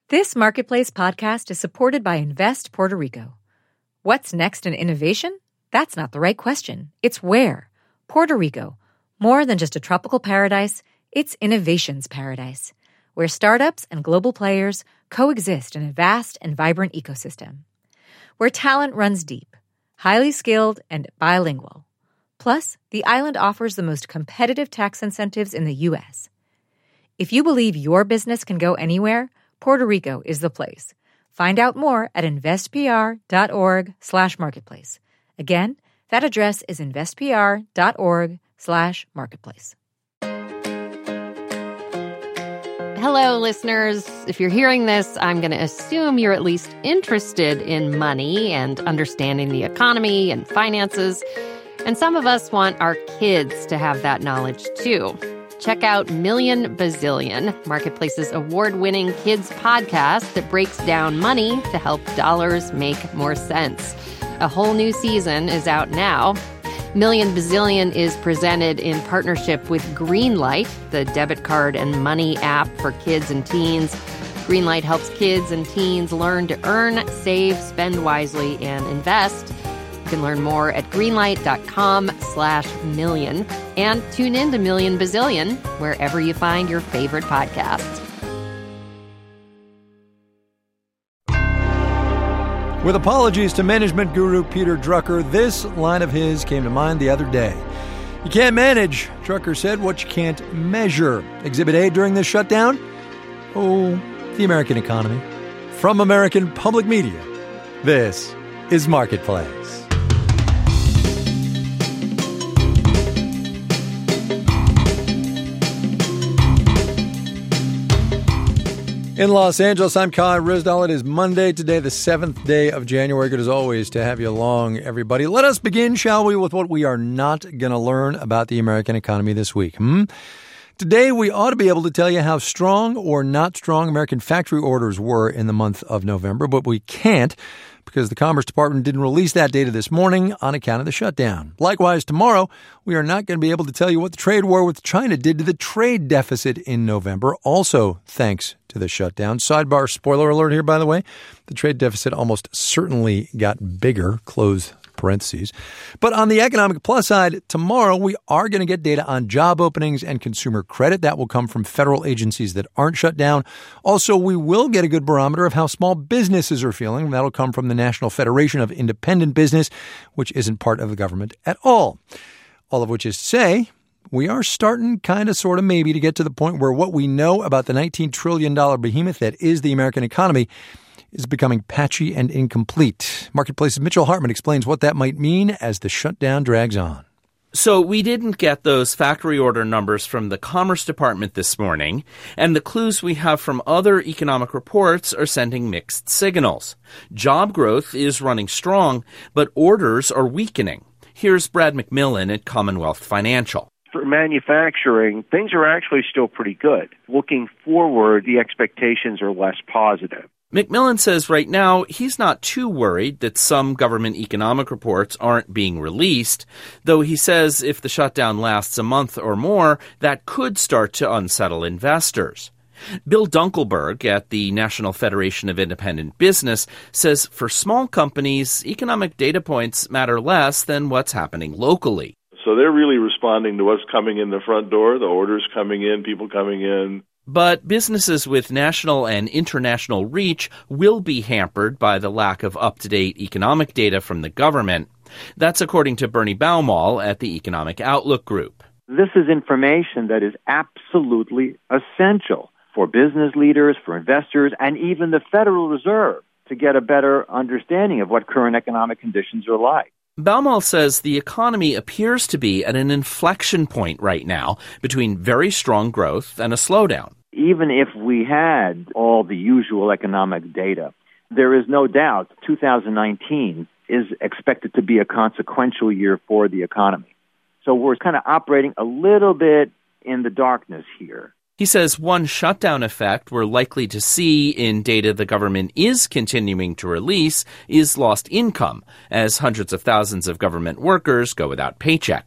This Marketplace podcast is supported by Invest Puerto Rico. What's next in innovation? That's not the right question. It's where. Puerto Rico. More than just a tropical paradise, it's innovation's paradise, where startups and global players coexist in a vast and vibrant ecosystem. Where talent runs deep, highly skilled, and bilingual. Plus, the island offers the most competitive tax incentives in the U.S. If you believe your business can go anywhere, Puerto Rico is the place. Find out more at investpr.org/marketplace. Again, that address is investpr.org/marketplace. Hello, listeners. If you're hearing this, I'm going to assume you're at least interested in money and understanding the economy and finances. And some of us want our kids to have that knowledge, too. Check out Million Bazillion, Marketplace's award-winning kids podcast that breaks down money to help dollars make more sense. A whole new season is out now. Million Bazillion is presented in partnership with Greenlight, the debit card and money app for kids and teens. Greenlight helps kids and teens learn to earn, save, spend wisely, and invest. You can learn more at greenlight.com/million and tune in to Million Bazillion wherever you find your favorite podcasts. With apologies to management guru Peter Drucker, this line of his came to mind the other day. You can't manage, Drucker said, what you can't measure. Exhibit A during this shutdown? Oh, the American economy. From American Public Media, this is Marketplace. In Los Angeles, I'm Kai Ryssdal. It is Monday today, the 7th day of January. Good as always to have you along, everybody. Let us begin, shall we, with what we are not going to learn about the American economy this week. Today, we ought to be able to tell you how strong or not strong American factory orders were in the month of November, but we can't because the Commerce Department didn't release that data this morning on account of the shutdown. Likewise, tomorrow, we are not going to be able to tell you what the trade war with China did to the trade deficit in November, also thanks to the shutdown. Sidebar spoiler alert here, by the way. The trade deficit almost certainly got bigger, close parentheses. But on the economic plus side, tomorrow we are going to get data on job openings and consumer credit. That will come from federal agencies that aren't shut down. Also, we will get a good barometer of how small businesses are feeling. That'll come from the National Federation of Independent Business, which isn't part of the government at all. All of which is to say, we are starting kind of, sort of, maybe to get to the point where what we know about the $19 trillion behemoth that is the American economy is becoming patchy and incomplete. Marketplace's Mitchell Hartman explains what that might mean as the shutdown drags on. So we didn't get those factory order numbers from the Commerce Department this morning, and the clues we have from other economic reports are sending mixed signals. Job growth is running strong, but orders are weakening. Here's Brad McMillan at Commonwealth Financial. For manufacturing, things are actually still pretty good. Looking forward, the expectations are less positive. McMillan says right now he's not too worried that some government economic reports aren't being released, though he says if the shutdown lasts a month or more, that could start to unsettle investors. Bill Dunkelberg at the National Federation of Independent Business says for small companies, economic data points matter less than what's happening locally. So they're really responding to what's coming in the front door, the orders coming in, people coming in. But businesses with national and international reach will be hampered by the lack of up-to-date economic data from the government. That's according to Bernie Baumol at the Economic Outlook Group. This is information that is absolutely essential for business leaders, for investors, and even the Federal Reserve to get a better understanding of what current economic conditions are like. Baumol says the economy appears to be at an inflection point right now between very strong growth and a slowdown. Even if we had all the usual economic data, there is no doubt 2019 is expected to be a consequential year for the economy. So we're kind of operating a little bit in the darkness here. He says one shutdown effect we're likely to see in data the government is continuing to release is lost income, as hundreds of thousands of government workers go without paychecks.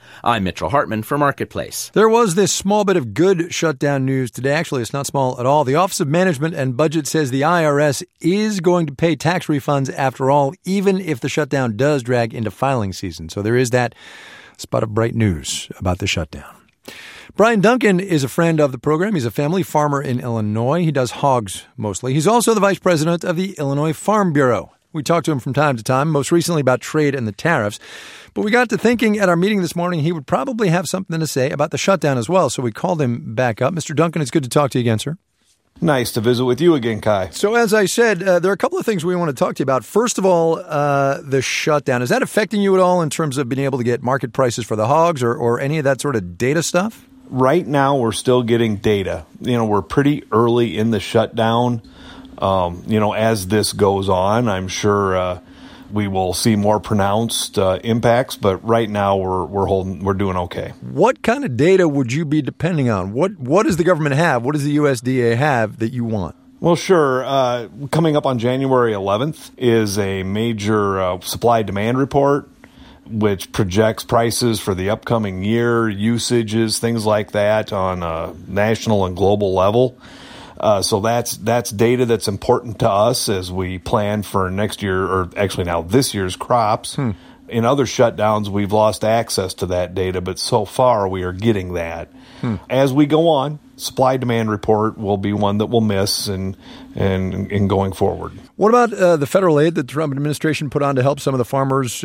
I'm Mitchell Hartman for Marketplace. There was this small bit of good shutdown news today. Actually, it's not small at all. The Office of Management and Budget says the IRS is going to pay tax refunds after all, even if the shutdown does drag into filing season. So there is that spot of bright news about the shutdown. Brian Duncan is a friend of the program. He's a family farmer in Illinois. He does hogs mostly. He's also the vice president of the Illinois Farm Bureau. We talk to him from time to time, most recently about trade and the tariffs. But we got to thinking at our meeting this morning he would probably have something to say about the shutdown as well. So we called him back up. Mr. Duncan, it's good to talk to you again, sir. Nice to visit with you again, Kai. So as I said, there are a couple of things we want to talk to you about. First of all, the shutdown. Is that affecting you at all in terms of being able to get market prices for the hogs or any of that sort of data stuff? Right now, we're still getting data. We're pretty early in the shutdown. As this goes on, I'm sure we will see more pronounced impacts. But right now, we're doing okay. What kind of data would you be depending on? What does the government have? What does the USDA have that you want? Well, sure. Coming up on January 11th is a major supply-demand report, which projects prices for the upcoming year, usages, things like that on a national and global level. So that's data that's important to us as we plan for next year, or actually now this year's crops. In other shutdowns, we've lost access to that data, but so far we are getting that. As we go on, supply-demand report will be one that we'll miss and going forward. What about the federal aid that the Trump administration put on to help some of the farmers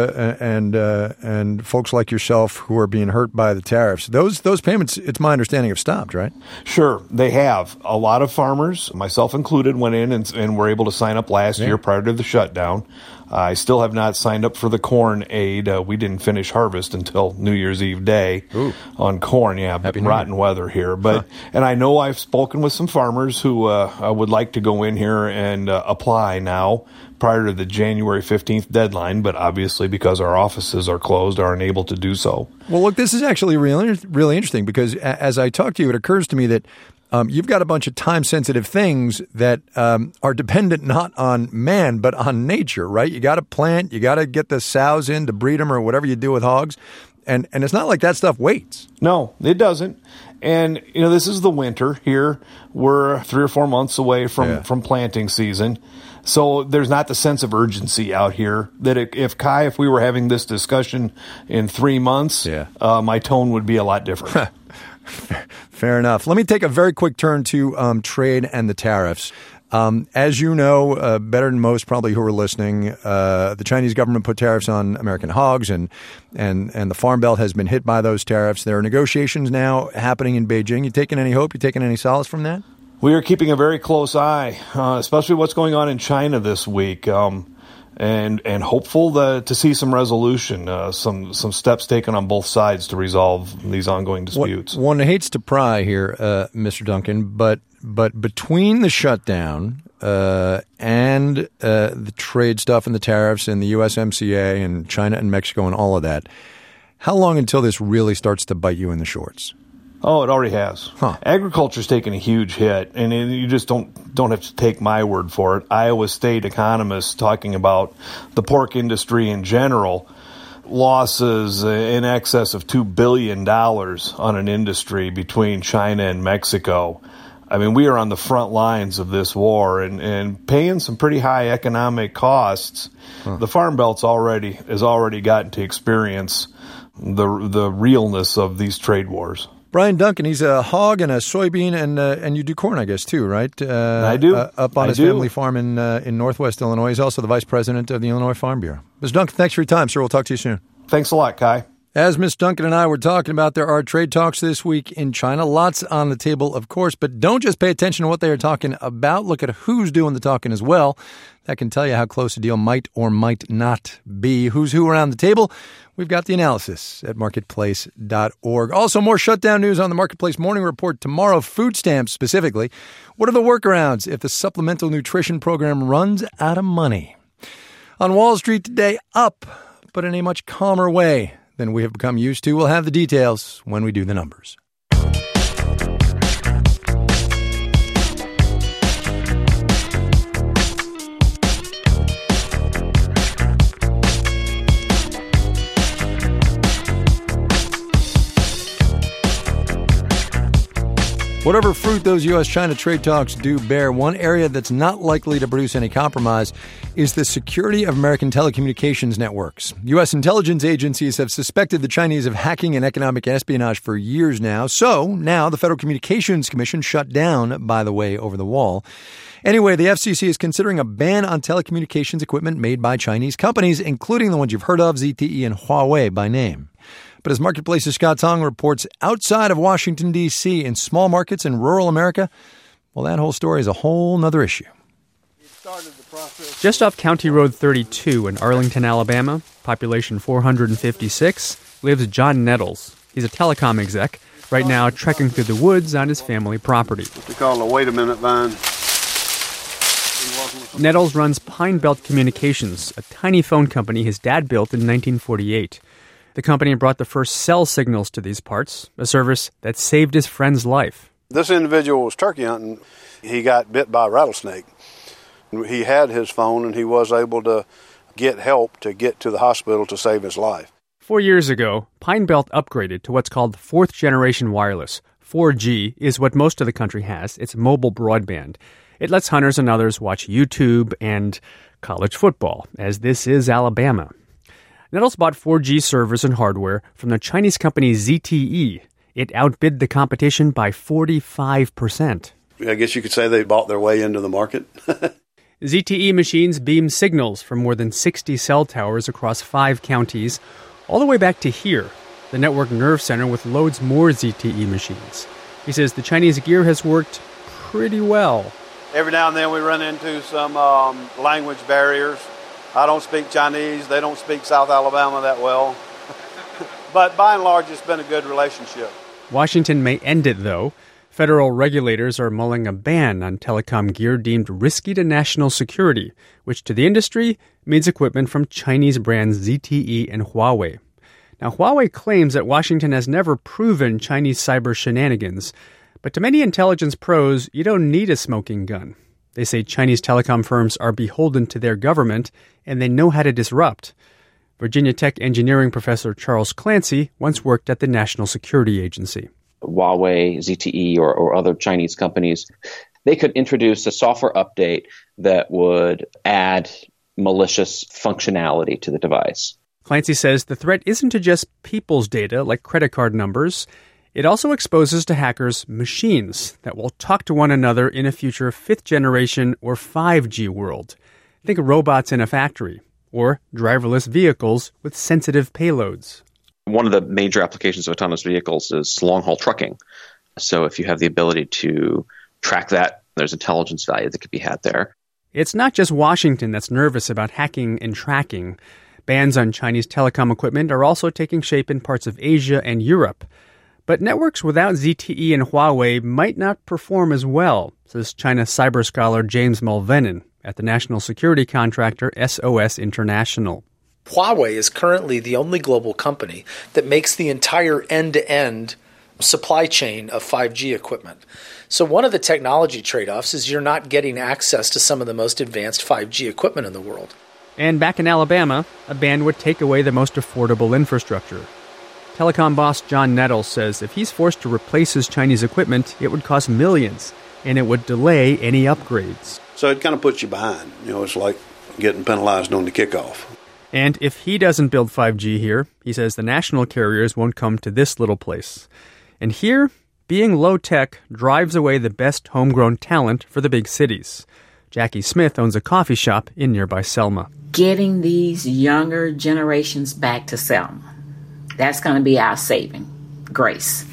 and folks like yourself who are being hurt by the tariffs? Those payments, it's my understanding, have stopped, right? Sure, they have. A lot of farmers, myself included, went in and were able to sign up last year prior to the shutdown. I still have not signed up for the corn aid. We didn't finish harvest until New Year's Eve day on corn. Yeah, rotten weather here. But and I know I've spoken with some farmers who would like to go in here and apply now prior to the January 15th deadline, but obviously because our offices are closed, aren't able to do so. Well, look, this is actually really interesting because as I talk to you, it occurs to me that you've got a bunch of time-sensitive things that are dependent not on man, but on nature, right? You got to plant, you got to get the sows in to breed them or whatever you do with hogs. And it's not like that stuff waits. No, it doesn't. And, this is the winter here. We're 3 or 4 months away from planting season. So there's not the sense of urgency out here that if we were having this discussion in 3 months, my tone would be a lot different. Fair enough. Let me take a very quick turn to trade and the tariffs. As you know, better than most probably who are listening, the Chinese government put tariffs on American hogs, and the Farm Belt has been hit by those tariffs. There are negotiations now happening in Beijing. You taking any hope? You taking any solace from that? We are keeping a very close eye, especially what's going on in China this week, and hopeful to see some resolution, some steps taken on both sides to resolve these ongoing disputes. One hates to pry here, Mr. Duncan, but between the shutdown and the trade stuff and the tariffs and the USMCA and China and Mexico and all of that, how long until this really starts to bite you in the shorts? Oh, it already has. Agriculture's taken a huge hit, and you just don't have to take my word for it. Iowa State economists talking about the pork industry in general, losses in excess of $2 billion on an industry between China and Mexico. I mean, we are on the front lines of this war and paying some pretty high economic costs. The Farm Belt's has already gotten to experience the realness of these trade wars. Brian Duncan, he's a hog and a soybean, and you do corn, I guess, too, right? I do. Up on his family farm in Northwest Illinois. He's also the vice president of the Illinois Farm Bureau. Mr. Duncan, thanks for your time, sir. We'll talk to you soon. Thanks a lot, Kai. As Ms. Duncan and I were talking about, there are trade talks this week in China. Lots on the table, of course, but don't just pay attention to what they are talking about. Look at who's doing the talking as well. That can tell you how close a deal might or might not be. Who's who around the table? We've got the analysis at marketplace.org. Also, more shutdown news on the Marketplace Morning Report tomorrow. Food stamps specifically. What are the workarounds if the supplemental nutrition program runs out of money? On Wall Street today, up, but in a much calmer way than we have become used to. We'll have the details when we do the numbers. Whatever fruit those U.S.-China trade talks do bear, one area that's not likely to produce any compromise is the security of American telecommunications networks. U.S. intelligence agencies have suspected the Chinese of hacking and economic espionage for years now. So now the Federal Communications Commission shut down, by the way, over the wall. Anyway, the FCC is considering a ban on telecommunications equipment made by Chinese companies, including the ones you've heard of, ZTE and Huawei by name. But as Marketplace's Scott Tong reports, outside of Washington, D.C., in small markets in rural America, well, that whole story is a whole nother issue. Just off County Road 32 in Arlington, Alabama, population 456, lives John Nettles. He's a telecom exec, right now trekking through the woods on his family property. What they call a wait a minute vine. Nettles runs Pine Belt Communications, a tiny phone company his dad built in 1948. The company brought the first cell signals to these parts, a service that saved his friend's life. This individual was turkey hunting. He got bit by a rattlesnake. He had his phone, and he was able to get help to get to the hospital to save his life. 4 years ago, Pine Belt upgraded to what's called fourth-generation wireless. 4G is what most of the country has. It's mobile broadband. It lets hunters and others watch YouTube and college football, as this is Alabama. Nettles bought 4G servers and hardware from the Chinese company ZTE. It outbid the competition by 45%. I guess you could say they bought their way into the market. ZTE machines beam signals from more than 60 cell towers across 5 counties, all the way back to here, the network nerve center with loads more ZTE machines. He says the Chinese gear has worked pretty well. Every now and then we run into some language barriers. I don't speak Chinese. They don't speak South Alabama that well. But by and large, it's been a good relationship. Washington may end it, though. Federal regulators are mulling a ban on telecom gear deemed risky to national security, which to the industry means equipment from Chinese brands ZTE and Huawei. Now, Huawei claims that Washington has never proven Chinese cyber shenanigans, but to many intelligence pros, you don't need a smoking gun. They say Chinese telecom firms are beholden to their government, and they know how to disrupt. Virginia Tech engineering professor Charles Clancy once worked at the National Security Agency. Huawei, ZTE, or other Chinese companies, they could introduce a software update that would add malicious functionality to the device. Clancy says the threat isn't to just people's data, like credit card numbers. It also exposes to hackers machines that will talk to one another in a future 5th generation or 5G world. Think of robots in a factory, or driverless vehicles with sensitive payloads. One of the major applications of autonomous vehicles is long-haul trucking. So if you have the ability to track that, there's intelligence value that could be had there. It's not just Washington that's nervous about hacking and tracking. Bans on Chinese telecom equipment are also taking shape in parts of Asia and Europe. But networks without ZTE and Huawei might not perform as well, says China cyber scholar James Mulvenin at the national security contractor SOS International. Huawei is currently the only global company that makes the entire end-to-end supply chain of 5G equipment. So one of the technology trade-offs is you're not getting access to some of the most advanced 5G equipment in the world. And back in Alabama, a ban would take away the most affordable infrastructure. Telecom boss John Nettles says if he's forced to replace his Chinese equipment, it would cost millions, and it would delay any upgrades. So it kind of puts you behind. It's like getting penalized on the kickoff. And if he doesn't build 5G here, he says the national carriers won't come to this little place. And here, being low-tech drives away the best homegrown talent for the big cities. Jackie Smith owns a coffee shop in nearby Selma. Getting these younger generations back to Selma. That's going to be our saving grace.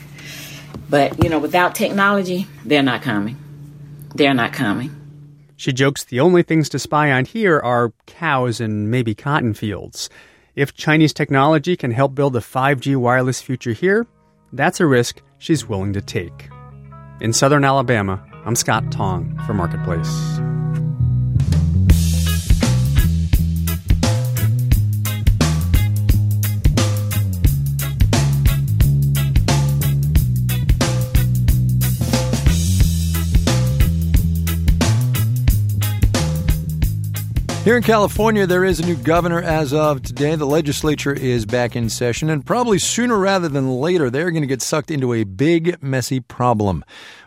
But, without technology, they're not coming. They're not coming. She jokes the only things to spy on here are cows and maybe cotton fields. If Chinese technology can help build a 5G wireless future here, that's a risk she's willing to take. In southern Alabama, I'm Scott Tong for Marketplace. Here in California, there is a new governor as of today. The legislature is back in session, and probably sooner rather than later, they're going to get sucked into a big, messy problem.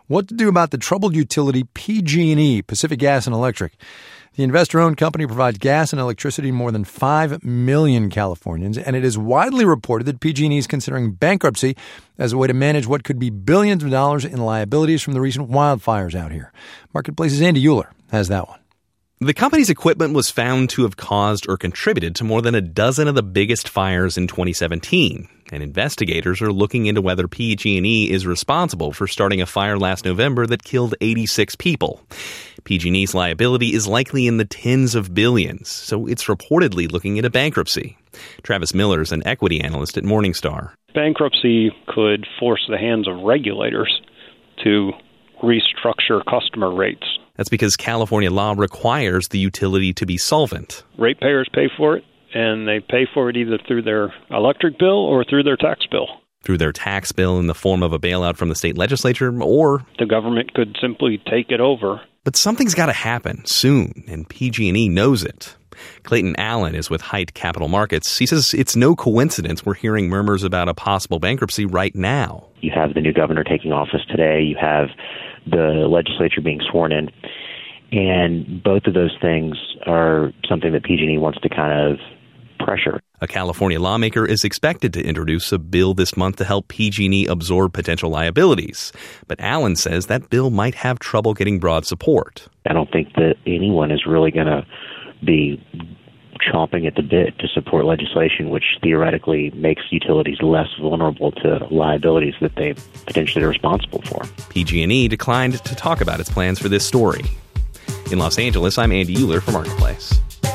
what to do about the troubled utility PG&E, Pacific Gas and Electric. The investor-owned company provides gas and electricity to more than 5 million Californians, and it is widely reported that PG&E is considering bankruptcy as a way to manage what could be billions of dollars in liabilities from the recent wildfires out here. Marketplace's Andy Euler has that one. The company's equipment was found to have caused or contributed to more than a dozen of the biggest fires in 2017, and investigators are looking into whether PG&E is responsible for starting a fire last November that killed 86 people. PG&E's liability is likely in the tens of billions, so it's reportedly looking at a bankruptcy. Travis Miller is an equity analyst at Morningstar. Bankruptcy could force the hands of regulators to restructure customer rates. That's because California law requires the utility to be solvent. Ratepayers pay for it, and they pay for it either through their electric bill or through their tax bill. Through their tax bill in the form of a bailout from the state legislature, or the government could simply take it over. But something's got to happen soon, and PG&E knows it. Clayton Allen is with Haidt Capital Markets. He says it's no coincidence we're hearing murmurs about a possible bankruptcy right now. You have the new governor taking office today. You have the legislature being sworn in. And both of those things are something that PG&E wants to kind of pressure. A California lawmaker is expected to introduce a bill this month to help PG&E absorb potential liabilities. But Allen says that bill might have trouble getting broad support. I don't think that anyone is really going to be chomping at the bit to support legislation which theoretically makes utilities less vulnerable to liabilities that they potentially are responsible for. PG&E declined to talk about its plans for this story. In Los Angeles, I'm Andy Euler for Marketplace.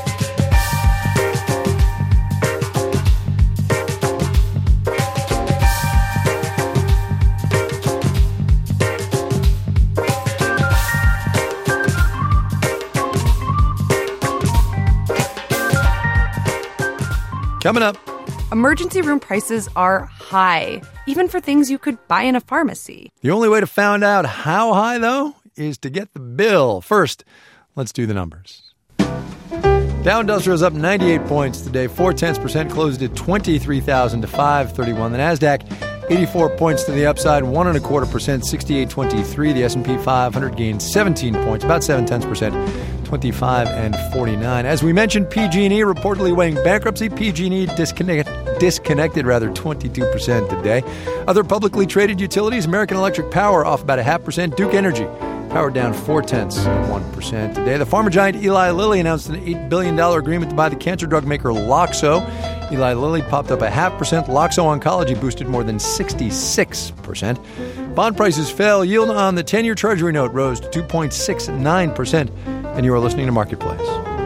Coming up. Emergency room prices are high, even for things you could buy in a pharmacy. The only way to find out how high, though, is to get the bill. First, let's do the numbers. Dow Industrial is up 98 points today, 0.4%, closed at 23,000 to 531. The Nasdaq, 84 points to the upside, 1.25%, 6823. The S&P 500 gained 17 points, about 0.7%, 25 and 49. As we mentioned, PG&E reportedly weighing bankruptcy. PG&E disconnected 22% today. Other publicly traded utilities, American Electric Power off about 0.5%, Duke Energy power down 0.4% today. The pharma giant Eli Lilly announced an $8 billion agreement to buy the cancer drug maker Loxo. Eli Lilly popped up 0.5%. Loxo Oncology boosted more than 66%. Bond prices fell. Yield on the 10-year Treasury note rose to 2.69%. And you are listening to Marketplace.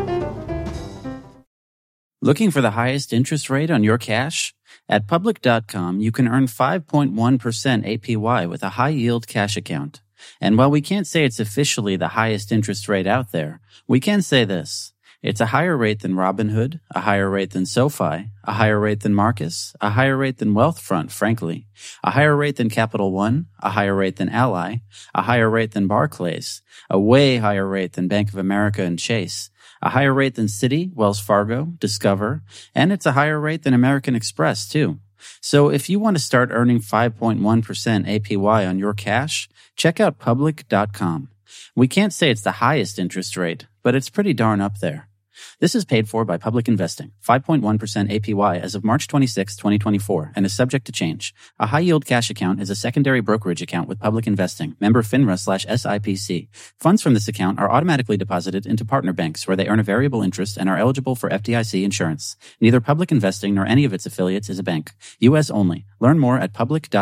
Looking for the highest interest rate on your cash? At Public.com, you can earn 5.1% APY with a high-yield cash account. And while we can't say it's officially the highest interest rate out there, we can say this. It's a higher rate than Robinhood, a higher rate than SoFi, a higher rate than Marcus, a higher rate than Wealthfront, frankly, a higher rate than Capital One, a higher rate than Ally, a higher rate than Barclays, a way higher rate than Bank of America and Chase, a higher rate than Citi, Wells Fargo, Discover, and it's a higher rate than American Express, too. So if you want to start earning 5.1% APY on your cash, check out Public.com. We can't say it's the highest interest rate, but it's pretty darn up there. This is paid for by Public Investing, 5.1% APY as of March 26, 2024, and is subject to change. A high-yield cash account is a secondary brokerage account with Public Investing, member FINRA/SIPC. Funds from this account are automatically deposited into partner banks where they earn a variable interest and are eligible for FDIC insurance. Neither Public Investing nor any of its affiliates is a bank. U.S. only. Learn more at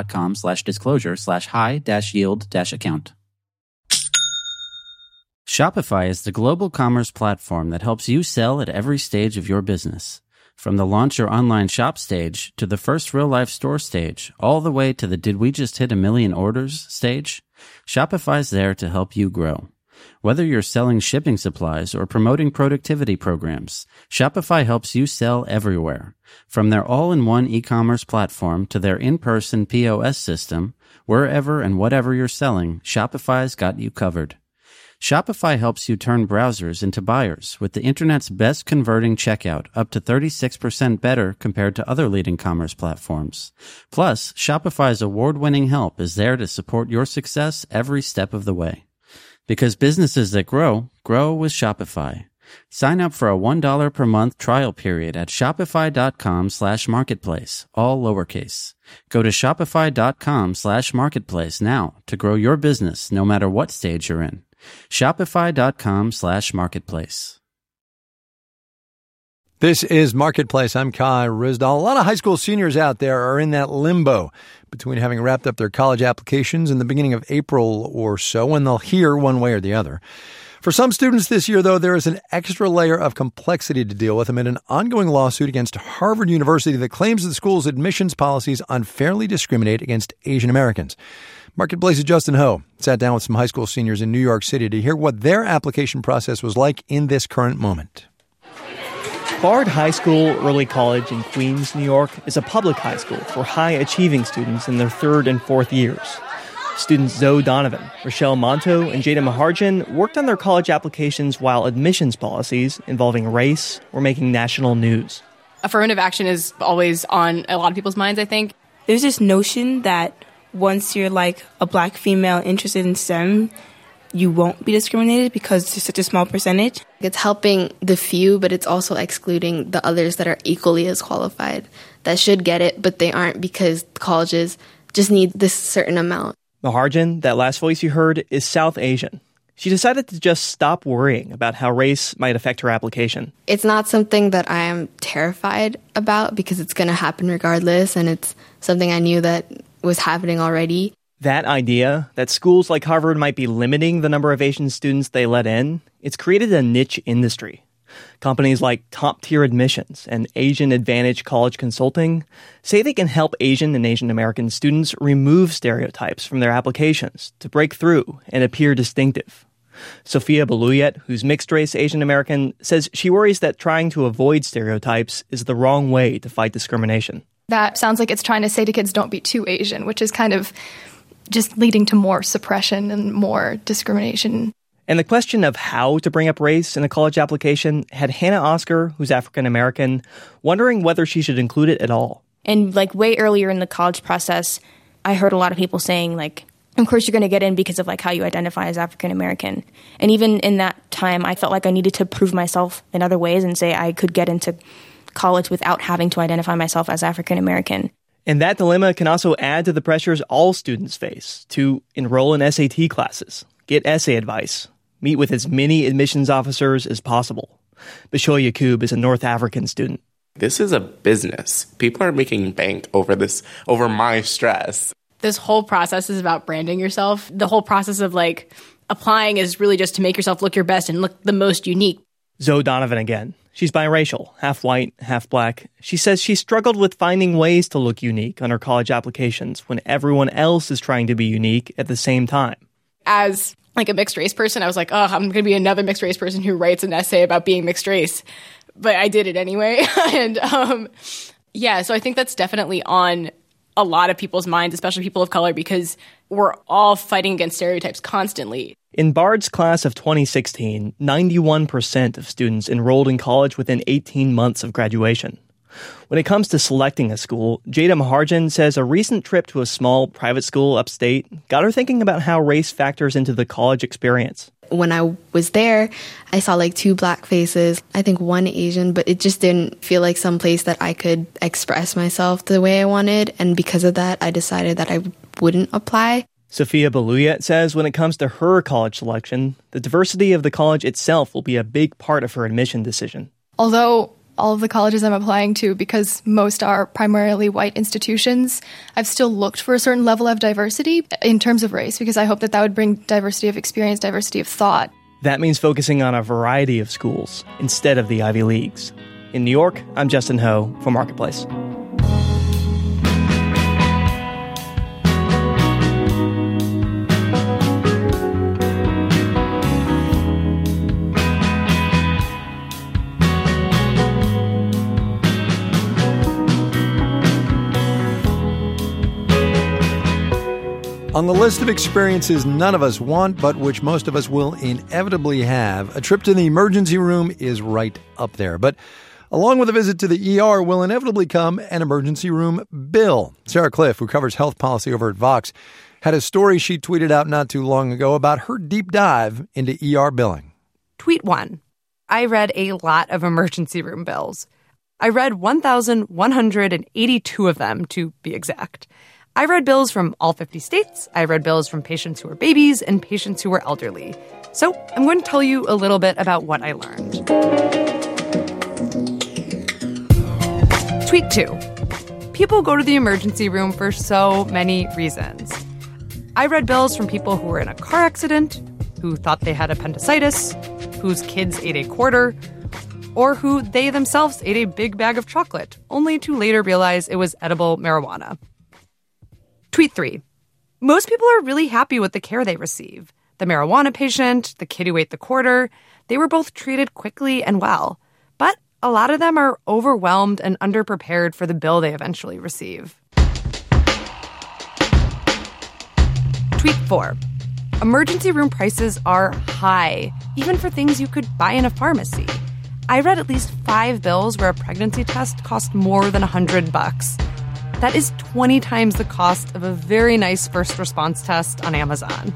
public.com/disclosure/high-yield-account. Shopify is the global commerce platform that helps you sell at every stage of your business. From the launch your online shop stage to the first real-life store stage, all the way to the did we just hit 1 million orders stage, Shopify's there to help you grow. Whether you're selling shipping supplies or promoting productivity programs, Shopify helps you sell everywhere. From their all-in-one e-commerce platform to their in-person POS system, wherever and whatever you're selling, Shopify's got you covered. Shopify helps you turn browsers into buyers with the internet's best converting checkout, up to 36% better compared to other leading commerce platforms. Plus, Shopify's award-winning help is there to support your success every step of the way. Because businesses that grow, grow with Shopify. Sign up for a $1 per month trial period at shopify.com/marketplace, all lowercase. Go to shopify.com/marketplace now to grow your business no matter what stage you're in. Shopify.com/marketplace. This is Marketplace. I'm Kai Ryssdal. A lot of high school seniors out there are in that limbo between having wrapped up their college applications in the beginning of April or so, when they'll hear one way or the other. For some students this year, though, there is an extra layer of complexity to deal with amid an ongoing lawsuit against Harvard University that claims the school's admissions policies unfairly discriminate against Asian Americans. Marketplace's Justin Ho sat down with some high school seniors in New York City to hear what their application process was like in this current moment. Bard High School Early College in Queens, New York, is a public high school for high-achieving students in their third and fourth years. Students Zoe Donovan, Rochelle Monto, and Jada Maharjan worked on their college applications while admissions policies involving race were making national news. Affirmative action is always on a lot of people's minds, I think. There's this notion that once you're like a black female interested in STEM, you won't be discriminated because it's such a small percentage. It's helping the few, but it's also excluding the others that are equally as qualified, that should get it, but they aren't because colleges just need this certain amount. Maharjan, that last voice you heard, is South Asian. She decided to just stop worrying about how race might affect her application. It's not something that I am terrified about because it's going to happen regardless, and it's something I knew that was happening already. That idea, that schools like Harvard might be limiting the number of Asian students they let in, it's created a niche industry. Companies like Top Tier Admissions and Asian Advantage College Consulting say they can help Asian and Asian American students remove stereotypes from their applications to break through and appear distinctive. Sophia Baluyet, who's mixed-race Asian American, says she worries that trying to avoid stereotypes is the wrong way to fight discrimination. That sounds like it's trying to say to kids, don't be too Asian, which is kind of just leading to more suppression and more discrimination. And the question of how to bring up race in a college application had Hannah Oscar, who's African American, wondering whether she should include it at all. And like way earlier in the college process, I heard a lot of people saying like, of course you're going to get in because of like how you identify as African American. And even in that time, I felt like I needed to prove myself in other ways and say I could get into college without having to identify myself as African American. And that dilemma can also add to the pressures all students face to enroll in SAT classes, get essay advice, meet with as many admissions officers as possible. Bishoy Yakub is a North African student. This is a business. People are making bank over this, over my stress. This whole process is about branding yourself. The whole process of like applying is really just to make yourself look your best and look the most unique. Zoe Donovan again. She's biracial, half white, half black. She says she struggled with finding ways to look unique on her college applications when everyone else is trying to be unique at the same time. As like a mixed race person, I was like, oh, I'm going to be another mixed race person who writes an essay about being mixed race. But I did it anyway. And so I think that's definitely on a lot of people's minds, especially people of color, because we're all fighting against stereotypes constantly. In Bard's class of 2016, 91% of students enrolled in college within 18 months of graduation. When it comes to selecting a school, Jada Maharjan says a recent trip to a small private school upstate got her thinking about how race factors into the college experience. When I was there, I saw like 2 black faces, I think 1 Asian, but it just didn't feel like some place that I could express myself the way I wanted. And because of that, I decided that I wouldn't apply. Sophia Baluyet says when it comes to her college selection, the diversity of the college itself will be a big part of her admission decision. Although all of the colleges I'm applying to, because most are primarily white institutions, I've still looked for a certain level of diversity in terms of race, because I hope that would bring diversity of experience, diversity of thought. That means focusing on a variety of schools instead of the Ivy Leagues. In New York, I'm Justin Ho for Marketplace. On On the list of experiences none of us want, but which most of us will inevitably have, a trip to the emergency room is right up there. But along with a visit to the ER will inevitably come an emergency room bill. Sarah Cliff, who covers health policy over at Vox, had a story she tweeted out not too long ago about her deep dive into ER billing. Tweet 1. I read a lot of emergency room bills. I read 1,182 of them, to be exact. I read bills from all 50 states. I read bills from patients who were babies and patients who were elderly. So I'm going to tell you a little bit about what I learned. Tweet 2. People go to the emergency room for so many reasons. I read bills from people who were in a car accident, who thought they had appendicitis, whose kids ate a quarter, or who they themselves ate a big bag of chocolate, only to later realize it was edible marijuana. Tweet 3. Most people are really happy with the care they receive. The marijuana patient, the kid who ate the quarter, they were both treated quickly and well. But a lot of them are overwhelmed and underprepared for the bill they eventually receive. Tweet 4. Emergency room prices are high, even for things you could buy in a pharmacy. I read at least 5 bills where a pregnancy test cost more than $100. That is 20 times the cost of a very nice first response test on Amazon.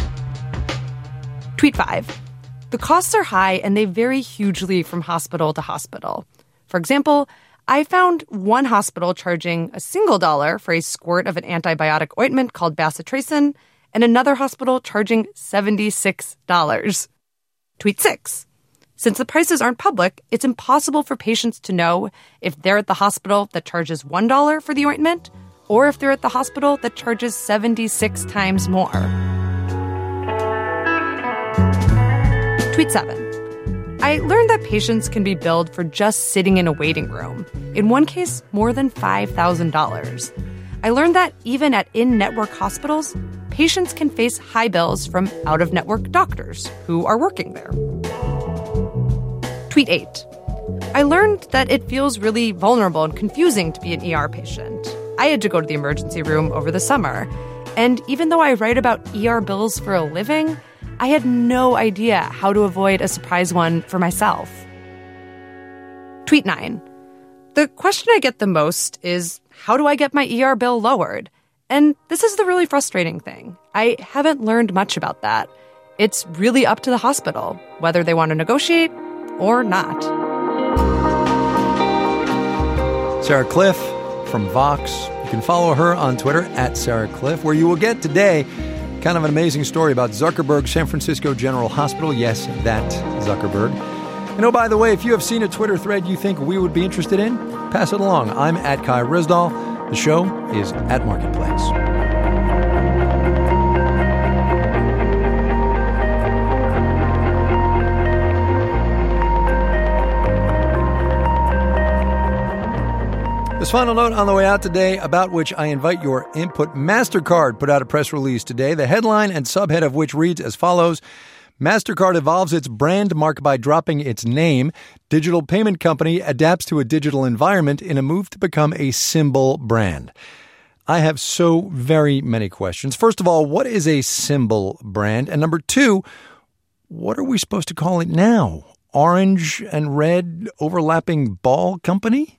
Tweet 5. The costs are high and they vary hugely from hospital to hospital. For example, I found one hospital charging a single $1 for a squirt of an antibiotic ointment called bacitracin, and another hospital charging $76. Tweet 6. Since the prices aren't public, it's impossible for patients to know if they're at the hospital that charges $1 for the ointment or if they're at the hospital that charges 76 times more. Tweet 7. I learned that patients can be billed for just sitting in a waiting room, in one case more than $5,000. I learned that even at in-network hospitals, patients can face high bills from out-of-network doctors who are working there. Tweet 8. I learned that it feels really vulnerable and confusing to be an ER patient. I had to go to the emergency room over the summer, and even though I write about ER bills for a living, I had no idea how to avoid a surprise one for myself. Tweet 9. The question I get the most is, how do I get my ER bill lowered? And this is the really frustrating thing. I haven't learned much about that. It's really up to the hospital, whether they want to negotiate or not. Sarah Cliff from Vox. You can follow her on Twitter at Sarah Cliff, where you will get today kind of an amazing story about Zuckerberg San Francisco General Hospital. Yes, that Zuckerberg. And oh, by the way, if you have seen a Twitter thread you think we would be interested in, pass it along. I'm at Kai Ryssdal. The show is at Marketplace. This final note on the way out today, about which I invite your input. MasterCard put out a press release today, the headline and subhead of which reads as follows: MasterCard evolves its brand mark by dropping its name. Digital payment company adapts to a digital environment in a move to become a symbol brand. I have so very many questions. First of all, what is a symbol brand? And number 2, what are we supposed to call it now? Orange and red overlapping ball company?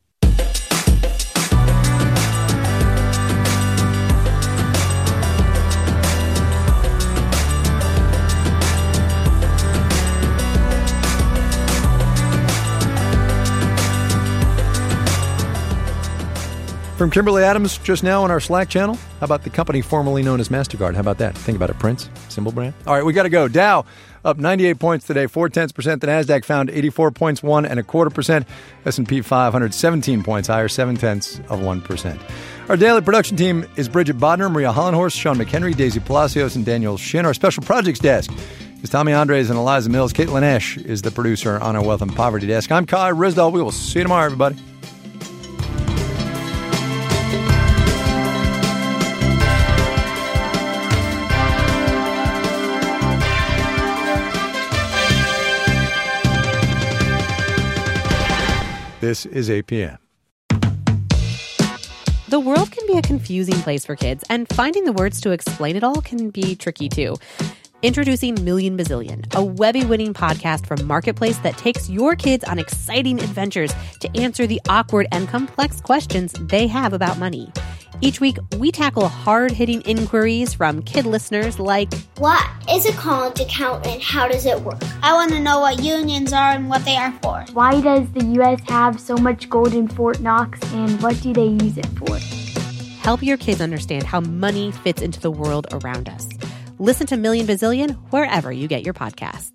From Kimberly Adams just now on our Slack channel. How about the company formerly known as MasterCard? How about that? Think about it, Prince, symbol brand. All right, we got to go. Dow up 98 points today, 0.4%. The NASDAQ found 84 points, 1.25%. S&P 500, 17 points higher, 0.7%. Our daily production team is Bridget Bodner, Maria Hollenhorst, Sean McHenry, Daisy Palacios, and Daniel Shin. Our special projects desk is Tommy Andres and Eliza Mills. Caitlin Esch is the producer on our Wealth and Poverty desk. I'm Kai Ryssdal. We will see you tomorrow, everybody. This is APM. The world can be a confusing place for kids, and finding the words to explain it all can be tricky too. Introducing Million Bazillion, a Webby-winning podcast from Marketplace that takes your kids on exciting adventures to answer the awkward and complex questions they have about money. Each week, we tackle hard-hitting inquiries from kid listeners like, what is a college account and how does it work? I want to know what unions are and what they are for. Why does the U.S. have so much gold in Fort Knox, and what do they use it for? Help your kids understand how money fits into the world around us. Listen to Million Bazillion wherever you get your podcasts.